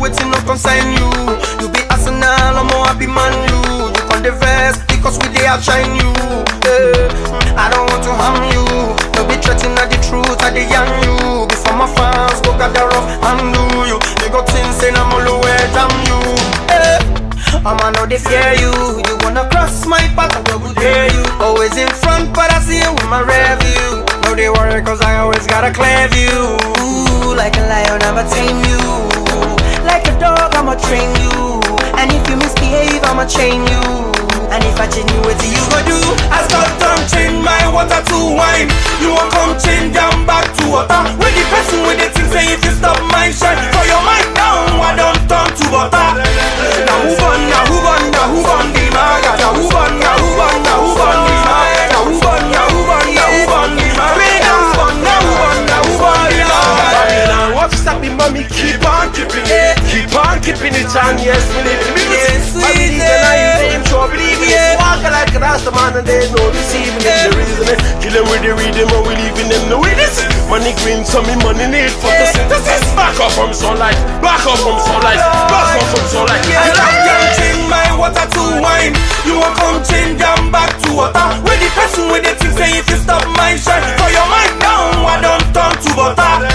waiting no consign you. You be Arsenal, I'm more happy man you. You on the vest because we they outshine you. I don't want to harm you. No be threatening at the truth, I the young you. Before my fans go gather off and do you. You got things saying I'm all the way damn you. I'ma know they fear you. You wanna cross my path, I will dare you. Always in front, but I see you with my review. No they worry cause I always got a clear view. Ooh, like a lion, I'ma tame you. Like a dog, I'ma train you. And if you misbehave, I'ma chain you. And if I change you, what do you go do? I start to change my water to wine. You won't come change them back to water. When the person with the thing say if you stop my shine, throw your mind down, I don't turn to butter. Now who on, now who on, now who on the maga? Now who on, now who on, now who on the maga? Now who on, now who on, now who on the maga? Now who on, now who on, now who on the maga? What's up, mommy? Keep on keeping it. Keep on keeping it on, yes, believe me. I believe in I ain't sure believe it. Walk like a rasta man and there's no deceiving it. The reason it. Kill them with the rhythm and we leaving them no witness. Money green, so me money need photosynthesis. Back up from sunlight. Back up from sunlight. Back up from sunlight. I can't change my water to wine. You won't come change them back to water. When the person with the thing say if you stop my shine, throw your mind down, I don't turn to butter.